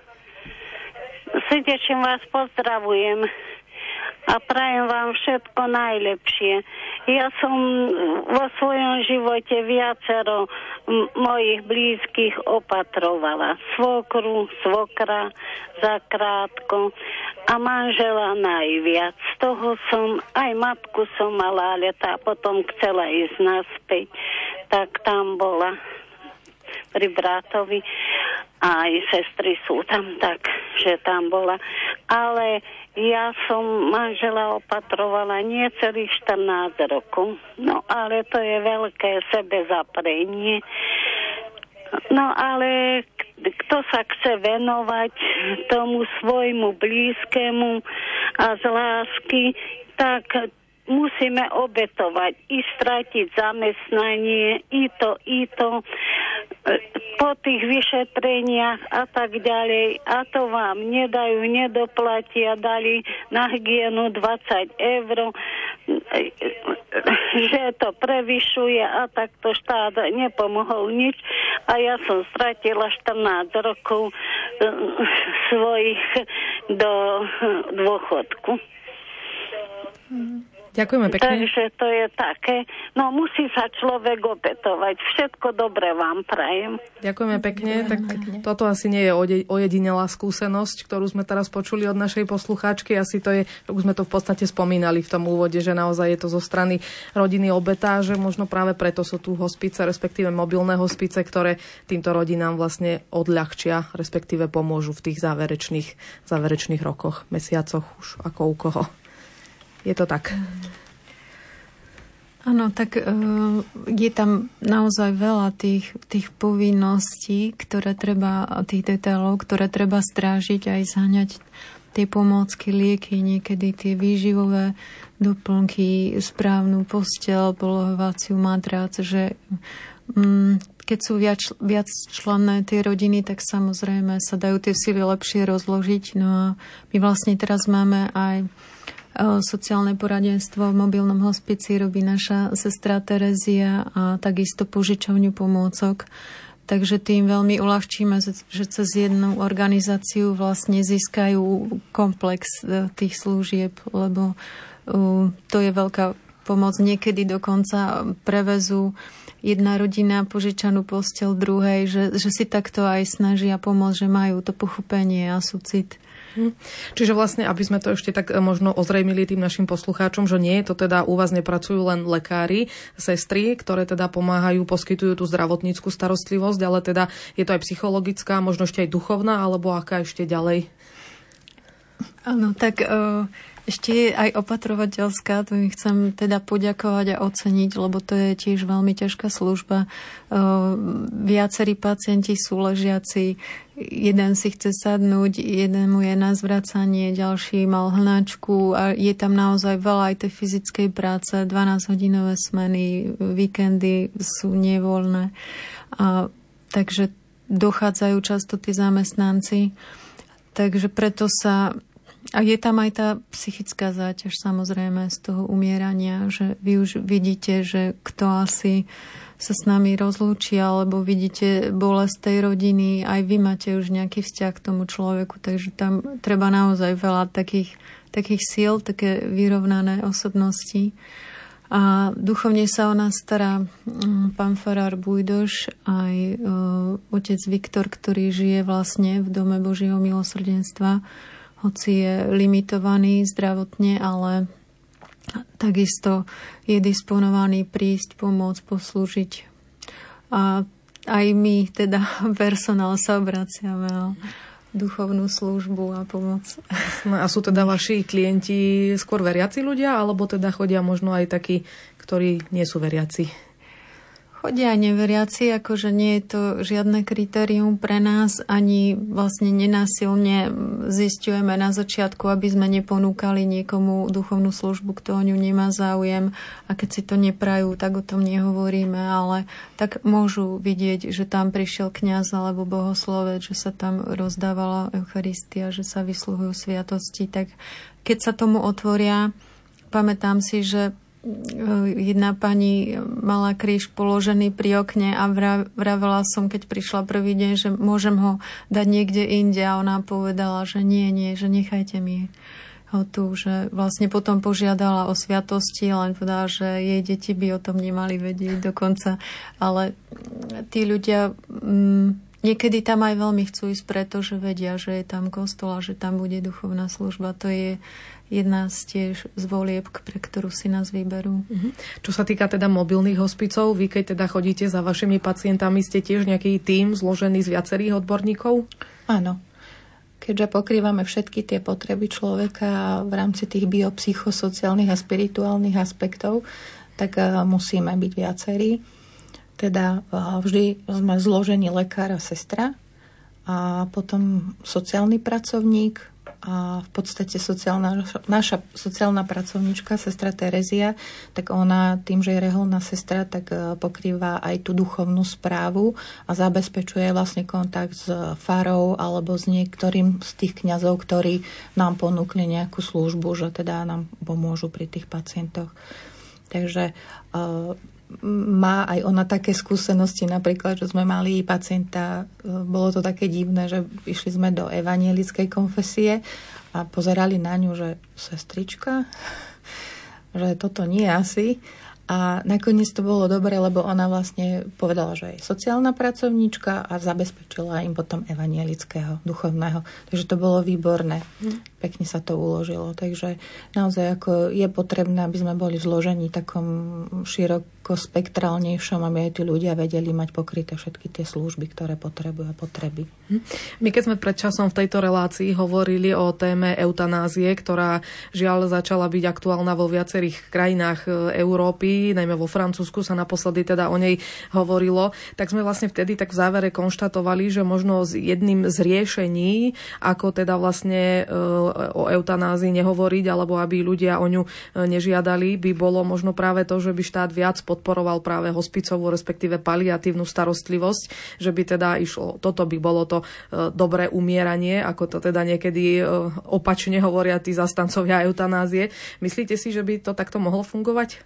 Srdečne vás pozdravujem a prajem vám všetko najlepšie. Ja som vo svojom živote viacero m- mojich blízkych opatrovala. Svokru, svokra, zakrátko a manžela najviac. Z toho som, aj matku som mala, ale tá potom chcela ísť naspäť. Tak tam bola pri bratovi a aj sestry sú tam, tak, že tam bola. Ale ja som manžela opatrovala nie celých štrnásť rokov. No, ale to je veľké sebezaprenie. No, ale kto sa chce venovať tomu svojmu blízkému a z lásky, tak musíme obetovať i stratiť zamestnanie, i to, i to, po tých vyšetreniach a tak ďalej. A to vám nedajú, nedoplatia, dali na hygienu dvadsať eur, že to prevyšuje a takto štát nepomohol nič. A ja som stratila štrnásť rokov svojich do dôchodku. Ďakujeme pekne. Takže to je také. No musí sa človek obetovať. Všetko dobre vám prajem. Ďakujeme pekne. Ďakujeme tak pekne. Toto asi nie je ojedinelá skúsenosť, ktorú sme teraz počuli od našej poslucháčky. Asi to je, už sme to v podstate spomínali v tom úvode, že naozaj je to zo strany rodiny obetá, že možno práve preto sú tu hospice, respektíve mobilné hospice, ktoré týmto rodinám vlastne odľahčia, respektíve pomôžu v tých záverečných, záverečných rokoch, mesiacoch, už ako u koho. Je to tak? Áno, tak je tam naozaj veľa tých, tých povinností, ktoré treba, tých detailov, ktoré treba strážiť aj zháňať tie pomôcky, lieky, niekedy tie výživové doplnky, správnu posteľ, polohovaciu matrac, že mm, keď sú viac, viac členné tie rodiny, tak samozrejme sa dajú tie sily lepšie rozložiť. No a my vlastne teraz máme aj sociálne poradenstvo v mobilnom hospici, robí naša sestra Terezia a takisto požičovňu pomôcok. Takže tým veľmi uľahčíme, že cez jednu organizáciu vlastne získajú komplex tých služieb, lebo to je veľká pomoc. Niekedy dokonca prevezú jedna rodina požičanú posteľ druhej, že, že si takto aj snažia pomôcť, že majú to pochopenie a súcit. Hm. Čiže vlastne, aby sme to ešte tak možno ozrejmili tým našim poslucháčom, že nie je to teda, u vás nepracujú len lekári, sestry, ktoré teda pomáhajú, poskytujú tú zdravotníckú starostlivosť, ale teda je to aj psychologická, možno ešte aj duchovná, alebo aká ešte ďalej? Áno, tak uh, ešte je aj opatrovateľská, to im chcem teda poďakovať a oceniť, lebo to je tiež veľmi ťažká služba. Uh, viacerí pacienti sú ležiaci, jeden si chce sadnúť, jeden mu je na zvracanie, ďalší mal hnačku a je tam naozaj veľa aj tej fyzickej práce, dvanásťhodinové smeny, víkendy sú nevoľné. A, takže dochádzajú často tí zamestnanci. Takže preto sa... A je tam aj tá psychická záťaž samozrejme z toho umierania, že vy už vidíte, že kto asi sa s nami rozlúči, alebo vidíte bolesť tej rodiny, aj vy máte už nejaký vzťah k tomu človeku, takže tam treba naozaj veľa takých, takých síl, také vyrovnané osobnosti. A duchovne sa o nás stará pán farár Bujdoš, aj e, otec Viktor, ktorý žije vlastne v Dome Božieho milosrdenstva, hoci je limitovaný zdravotne, ale takisto je disponovaný prísť, pomôcť, poslúžiť. A aj my, teda personál, sa obraciame o duchovnú službu a pomoc. A sú teda vaši klienti skôr veriaci ľudia, alebo teda chodia možno aj takí, ktorí nie sú veriaci? Chodia aj neveriaci, akože nie je to žiadne kritérium pre nás, ani vlastne nenásilne zisťujeme na začiatku, aby sme neponúkali niekomu duchovnú službu, kto o ňu nemá záujem, a keď si to neprajú, tak o tom nehovoríme, ale tak môžu vidieť, že tam prišiel kňaz alebo bohoslovec, že sa tam rozdávala Eucharistia, že sa vysluhujú sviatosti, tak keď sa tomu otvoria, pamätám si, že jedna pani mala kríž položený pri okne a vravela som, keď prišla prvý deň, že môžem ho dať niekde inde, a ona povedala, že nie, nie, že nechajte mi ho tu, že vlastne potom požiadala o sviatosti, len povedala, že jej deti by o tom nemali vedieť dokonca, ale tí ľudia m, niekedy tam aj veľmi chcú ísť, pretože vedia, že je tam kostol a že tam bude duchovná služba. To je jedna z tiež z volieb, pre ktorú si nás vyberú. Uh-huh. Čo sa týka teda mobilných hospicov, vy keď teda chodíte za vašimi pacientami, ste tiež nejaký tím zložený z viacerých odborníkov? Áno. Keďže pokrývame všetky tie potreby človeka v rámci tých biopsychosociálnych a spirituálnych aspektov, tak musíme byť viacerí. Teda vždy sme zložení lekár a sestra a potom sociálny pracovník, a v podstate sociálna, naša sociálna pracovníčka, sestra Terezia, tak ona tým, že je reholná sestra, tak pokrýva aj tú duchovnú správu a zabezpečuje vlastne kontakt s farou alebo s niektorým z tých kňazov, ktorí nám ponúkli nejakú službu, že teda nám pomôžu pri tých pacientoch. Takže uh, má aj ona také skúsenosti, napríklad, že sme mali pacienta, bolo to také divné, že išli sme do evanielickej konfesie a pozerali na ňu, že sestrička, že toto nie asi. A nakoniec to bolo dobre, lebo ona vlastne povedala, že je sociálna pracovníčka a zabezpečila im potom evanielického, duchovného. Takže to bolo výborné. Pekne sa to uložilo. Takže naozaj ako je potrebné, aby sme boli v zložení takom širokospektrálnejšom, aby aj tí ľudia vedeli mať pokryté všetky tie služby, ktoré potrebujú a potreby. My keď sme pred časom v tejto relácii hovorili o téme eutanázie, ktorá žiaľ začala byť aktuálna vo viacerých krajinách Európy, najmä vo Francúzsku sa naposledy teda o nej hovorilo, tak sme vlastne vtedy tak v závere konštatovali, že možno jedným z riešení, ako teda vlastne o eutanázii nehovoriť, alebo aby ľudia o ňu nežiadali, by bolo možno práve to, že by štát viac podporoval práve hospicovú, respektíve paliatívnu starostlivosť, že by teda išlo, toto by bolo to dobré umieranie, ako to teda niekedy opačne hovoria tí zastancovia eutanázie. Myslíte si, že by to takto mohlo fungovať?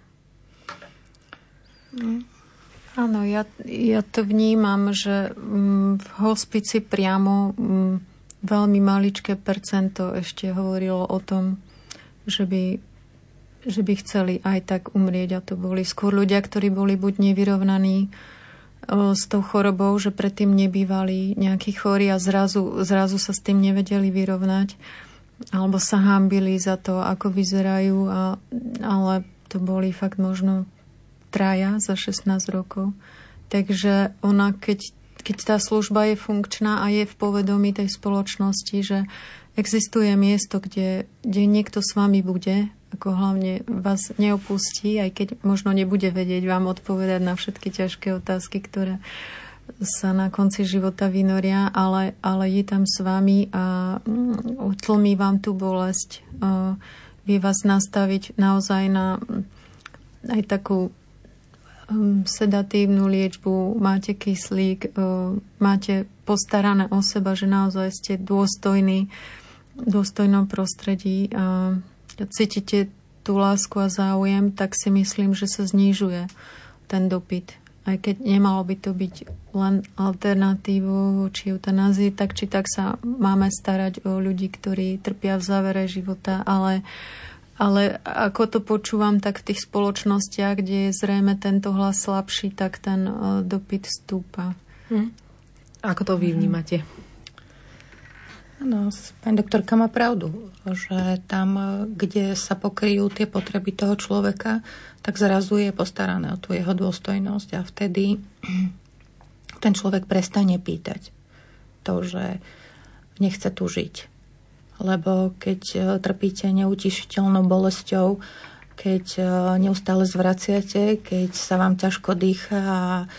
Áno, ja, ja to vnímam, že v hospici priamo veľmi maličké percento ešte hovorilo o tom, že by, že by chceli aj tak umrieť, a to boli skôr ľudia, ktorí boli buď nevyrovnaní o, s tou chorobou, že predtým nebývali nejakí chorí a zrazu, zrazu sa s tým nevedeli vyrovnať, alebo sa hanbili za to, ako vyzerajú, a, ale to boli fakt možno traja za šestnásť rokov. Takže ona, keď, keď tá služba je funkčná a je v povedomí tej spoločnosti, že existuje miesto, kde, kde niekto s vami bude, ako hlavne vás neopustí, aj keď možno nebude vedieť vám odpovedať na všetky ťažké otázky, ktoré sa na konci života vynoria, ale, ale je tam s vami a utlmí vám tú bolesť. Vie vás nastaviť naozaj na aj takú sedatívnu liečbu, máte kyslík, máte postarané o seba, že naozaj ste dôstojní v dôstojnom prostredí a cítite tú lásku a záujem, tak si myslím, že sa znižuje ten dopyt. Aj keď nemalo by to byť len alternatívou voči eutanázii, tak či tak sa máme starať o ľudí, ktorí trpia v závere života, ale Ale ako to počúvam, tak v tých spoločnostiach, kde je zrejme tento hlas slabší, tak ten dopyt stúpa. Hm. Ako to vy vnímate? Áno, pani doktorka má pravdu, že tam, kde sa pokryjú tie potreby toho človeka, tak zrazu je postarané o tú jeho dôstojnosť a vtedy ten človek prestane pýtať to, že nechce tu žiť. Lebo keď trpíte neutišiteľnou bolesťou, keď neustále zvraciate, keď sa vám ťažko dýcha a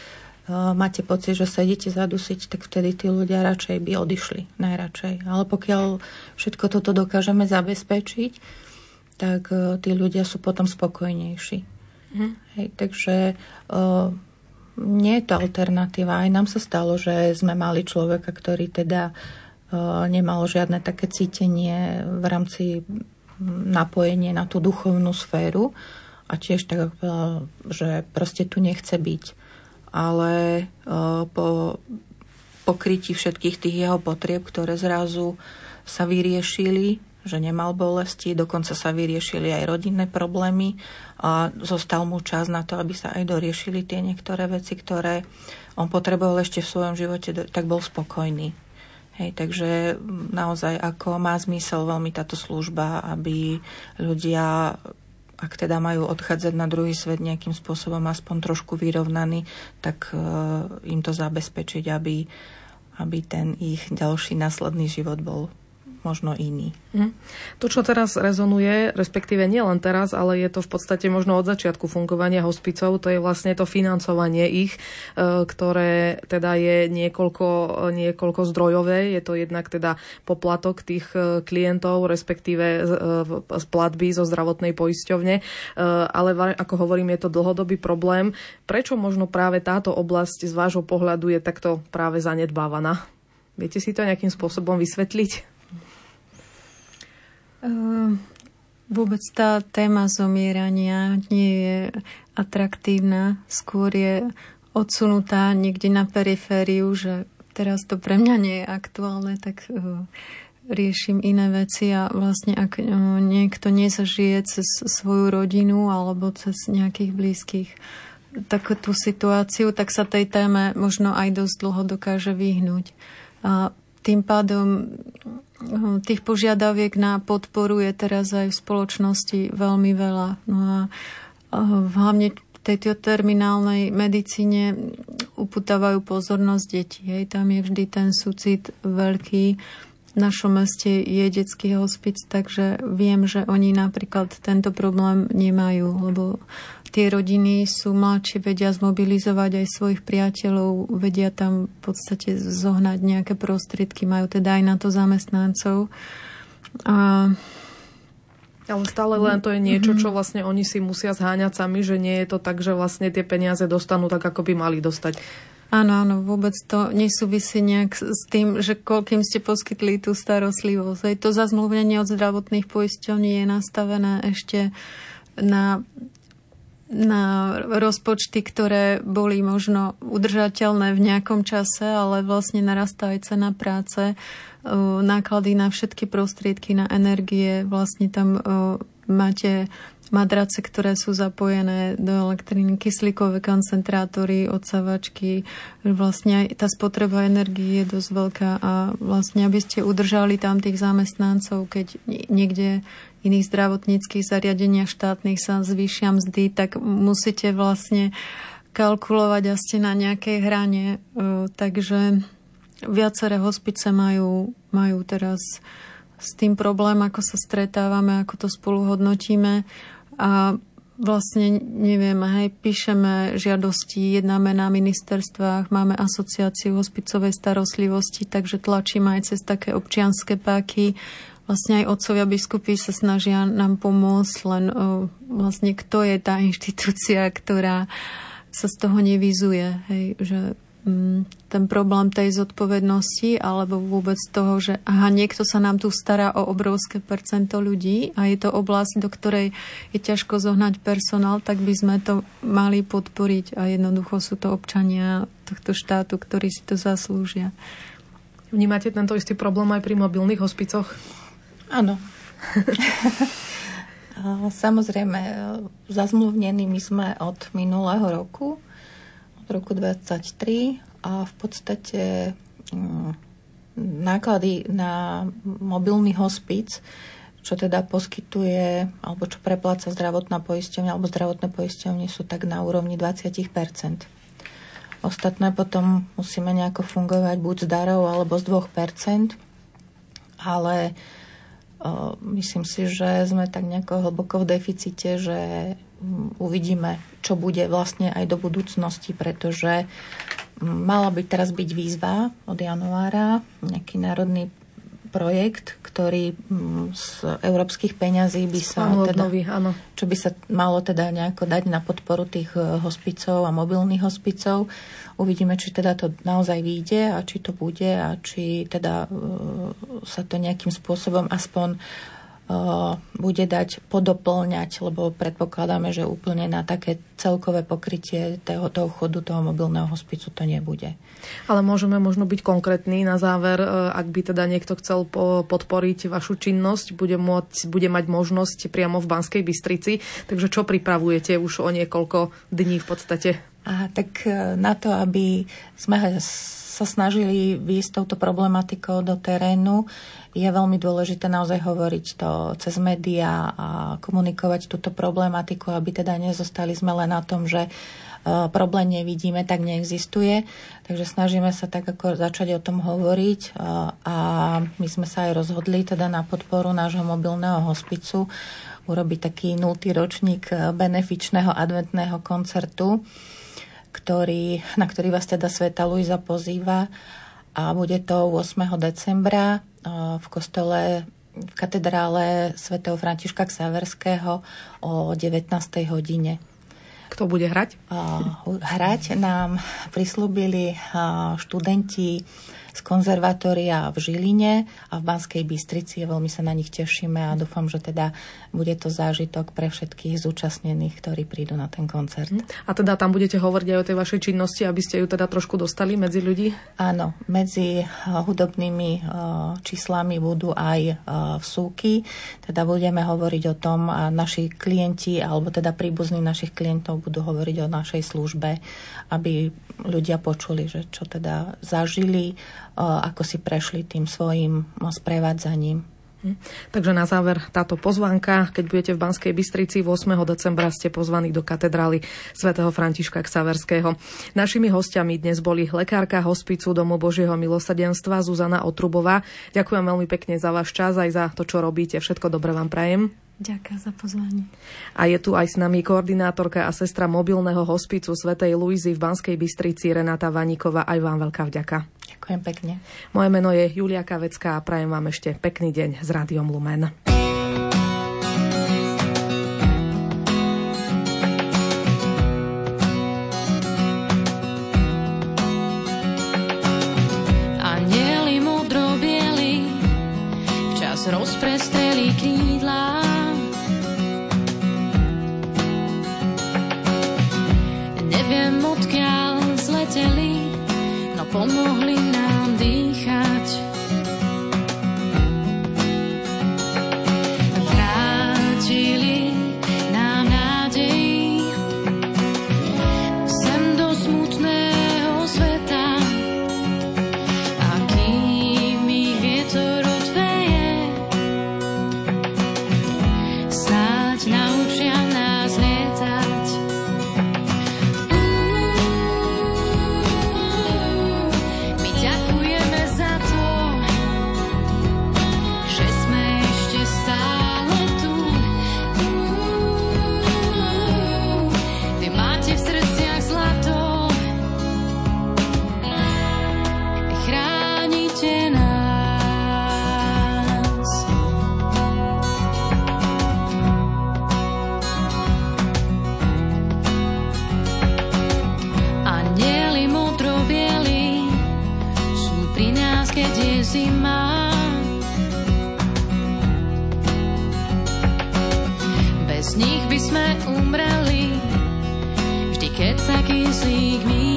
máte pocit, že sa idete zadusiť, tak vtedy tí ľudia radšej by odišli, najradšej. Ale pokiaľ všetko toto dokážeme zabezpečiť, tak tí ľudia sú potom spokojnejší. Mm. Hej, takže uh, nie je to alternatíva. Aj nám sa stalo, že sme mali človeka, ktorý teda nemalo žiadne také cítenie v rámci napojenie na tú duchovnú sféru a tiež tak, že proste tu nechce byť. Ale po pokrytí všetkých tých jeho potrieb, ktoré zrazu sa vyriešili, že nemal bolesti, dokonca sa vyriešili aj rodinné problémy a zostal mu čas na to, aby sa aj doriešili tie niektoré veci, ktoré on potreboval ešte v svojom živote, tak bol spokojný. Hej, takže naozaj ako má zmysel veľmi táto služba, aby ľudia, ak teda majú odchádzať na druhý svet nejakým spôsobom aspoň trošku vyrovnaný, tak uh, im to zabezpečiť, aby, aby ten ich ďalší následný život bol možno iný. Mm. To, čo teraz rezonuje, respektíve nie len teraz, ale je to v podstate možno od začiatku fungovania hospicov, to je vlastne to financovanie ich, ktoré teda je niekoľko, niekoľko zdrojové. Je to jednak teda poplatok tých klientov, respektíve z platby zo zdravotnej poisťovne. Ale ako hovorím, je to dlhodobý problém. Prečo možno práve táto oblasť z vášho pohľadu je takto práve zanedbávaná? Viete si to nejakým spôsobom vysvetliť? Vôbec tá téma zomierania nie je atraktívna, skôr je odsunutá niekde na perifériu, že teraz to pre mňa nie je aktuálne, tak riešim iné veci a vlastne ak niekto nezažije cez svoju rodinu alebo cez nejakých blízkych takú situáciu, tak sa tej téme možno aj dosť dlho dokáže vyhnúť. A tým pádom tých požiadaviek na podporu je teraz aj v spoločnosti veľmi veľa. No a hlavne v tejto terminálnej medicíne upútavajú pozornosť detí. Hej. Tam je vždy ten súcit veľký. V našom meste je detský hospic, takže viem, že oni napríklad tento problém nemajú, lebo tie rodiny sú mladšie, vedia zmobilizovať aj svojich priateľov, vedia tam v podstate zohnať nejaké prostriedky, majú teda aj na to zamestnancov. A... Ale stále len to je niečo, čo vlastne oni si musia zháňať sami, že nie je to tak, že vlastne tie peniaze dostanú tak, ako by mali dostať. Áno, áno, vôbec to nesúvisí nejak s tým, že koľkým ste poskytli tú starostlivosť. Aj to zazmluvnenie od zdravotných poisťovní je nastavené ešte na, na rozpočty, ktoré boli možno udržateľné v nejakom čase, ale vlastne narastá aj cena práce, náklady na všetky prostriedky, na energie, vlastne tam máte madrace, ktoré sú zapojené do elektriny, kyslíkové koncentrátory, odsávačky. Vlastne tá spotreba energie je dosť veľká a vlastne, aby ste udržali tam tých zamestnancov, keď niekde v iných zdravotníckych zariadeniach štátnych sa zvýšia mzdy, tak musíte vlastne kalkulovať a ste na nejakej hrane. Takže viaceré hospice majú, majú teraz s tým problém, ako sa stretávame, ako to spolu hodnotíme. A vlastne, neviem, hej, píšeme žiadosti, jednáme na ministerstvách, máme asociáciu hospicovej starostlivosti, takže tlačíme aj cez také občianske páky. Vlastne aj otcovia biskupy sa snažia nám pomôcť, len o, vlastne kto je tá inštitúcia, ktorá sa z toho nevyzuje, hej, že ten problém tej zodpovednosti alebo vôbec toho, že aha, niekto sa nám tu stará o obrovské percento ľudí a je to oblasť, do ktorej je ťažko zohnať personál, tak by sme to mali podporiť a jednoducho sú to občania tohto štátu, ktorí si to zaslúžia. Vnímate tento istý problém aj pri mobilných hospicoch? Áno. Samozrejme, zazmluvnení my sme od minulého roku, od roku dvadsaťtri a v podstate náklady na mobilný hospic, čo teda poskytuje, alebo čo prepláca zdravotná poisťovňa, alebo zdravotné poisťovne sú tak na úrovni dvadsať percent. Ostatné potom musíme nejako fungovať buď z darov, alebo z dva percent, ale o, myslím si, že sme tak nejako hlboko v deficite, že uvidíme, čo bude vlastne aj do budúcnosti, pretože mala by teraz byť výzva od januára, nejaký národný projekt, ktorý z európskych peňazí by sa teda, obnovy, áno. čo by sa malo teda nejako dať na podporu tých hospicov a mobilných hospicov. Uvidíme, či teda to naozaj vyjde a či to bude a či teda uh, sa to nejakým spôsobom aspoň uh, bude dať podopĺňať, lebo predpokladáme, že úplne na také celkové pokrytie toho, toho chodu toho mobilného hospicu to nebude. Ale môžeme možno byť konkrétni na záver, ak by teda niekto chcel podporiť vašu činnosť, bude, môcť, bude mať možnosť priamo v Banskej Bystrici. Takže čo pripravujete už o niekoľko dní v podstate? Aha, tak na to, aby sme sa snažili výjsť touto problematikou do terénu, je veľmi dôležité naozaj hovoriť to cez médiá a komunikovať túto problematiku, aby teda nezostali sme len na tom, že problém nevidíme, tak neexistuje. Takže snažíme sa tak ako začať o tom hovoriť a my sme sa aj rozhodli teda na podporu nášho mobilného hospicu urobiť taký nultý ročník benefičného adventného koncertu, ktorý, na ktorý vás teda Svätá Luisa pozýva a bude to ôsmeho decembra v kostole v katedrále svätého Františka Xaverského o devätnástej hodine. Kto bude hrať? Uh, hrať nám prislúbili uh, študenti z konzervatória v Žiline a v Banskej Bystrici. Veľmi sa na nich tešíme a dúfam, že teda bude to zážitok pre všetkých zúčastnených, ktorí prídu na ten koncert. A teda tam budete hovoriť aj o tej vašej činnosti, aby ste ju teda trošku dostali medzi ľudí? Áno, medzi hudobnými uh, číslami budú aj uh, vsúky. Teda budeme hovoriť o tom a naši klienti, alebo teda príbuzní našich klientov budú hovoriť o našej službe, aby ľudia počuli, že čo teda zažili, ako si prešli tým svojim sprevádzaním. Takže na záver táto pozvánka, keď budete v Banskej Bystrici ôsmeho decembra, ste pozvaní do katedrály svätého Františka Xaverského. Našimi hostiami dnes boli lekárka hospicu Domu Božieho milosrdenstva Zuzana Otrubová. Ďakujem veľmi pekne za váš čas aj za to, čo robíte. Všetko dobré vám prajem. Ďakujem za pozvanie. A je tu aj s nami koordinátorka a sestra mobilného hospicu svätej Luizy v Banskej Bystrici Renáta Vaníková. Aj vám veľká vďaka. Ďakujem pekne. Moje meno je Julia Kavecká a prajem vám ešte pekný deň s Rádiom Lumen. Anjeli modro-bieli včas rozprestreli krídla. Neviem, odkiaľ zleteli, no pomohli nám dýchať. Vrátili nám nádej sem do smutného sveta. A kým ich vietor odveje, snáď naučia nás lietať. Zima. Bez nich by sme umreli, vždy keď sa kyslík míňa.